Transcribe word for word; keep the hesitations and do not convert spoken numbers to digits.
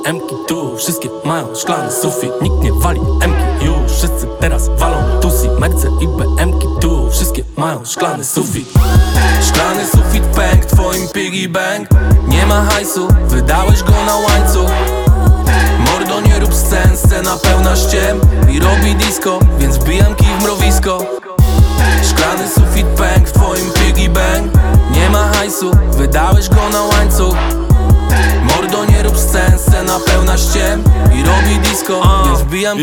emki tu, wszystkie mają szklany sufit. Nikt nie wali emki już, wszyscy teraz walą tusi. Merce i be emki tu, wszystkie mają szklany sufit. Szklany sufit pęk, twoim piggy bank. Nie ma hajsu, wydałeś go na łańcuch. Mordo, nie rób scen, scena pełna ściem i robi disco, więc wbijam kij w mrowisko. Szklany sufit pęk w twoim piggy bank. Nie ma hajsu, wydałeś go na łańcuch. Mordo, nie rób scen, scena pełna ściem i robi disco, więc wbijam